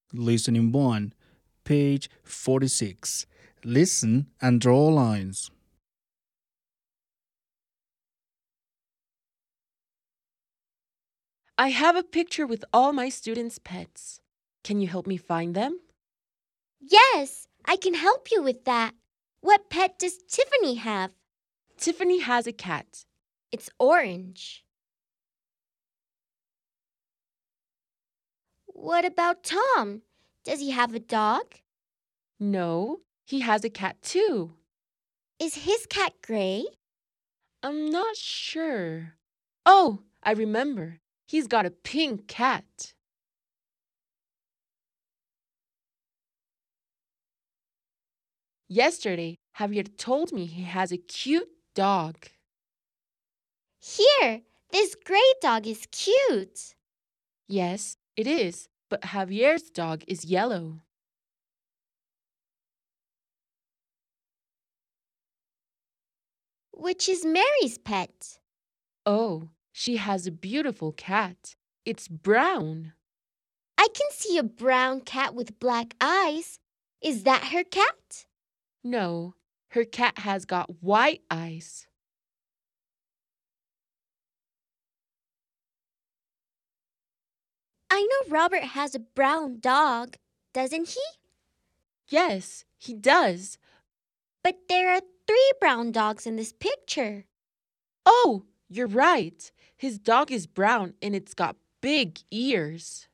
Listening 1, page 46. Listen and draw lines. I have a picture with all my students' pets. Can you help me find them? Yes, I can help you with that. What pet does Tiffany have? Tiffany has a cat. It's orange. What about Tom? Does he have a dog? No, he has a cat too. Is his cat gray? I'm not sure. Oh, I remember. He's got a pink cat. Yesterday, Javier told me he has a cute dog. Here, this gray dog is cute. Yes, it is, but Javier's dog is yellow. Which is Mary's pet? Oh, she has a beautiful cat. It's brown. I can see a brown cat with black eyes. Is that her cat? No, her cat has got white eyes. I know Robert has a brown dog, doesn't he? Yes, he does. But there are 3 brown dogs in this picture. Oh, you're right. His dog is brown and it's got big ears.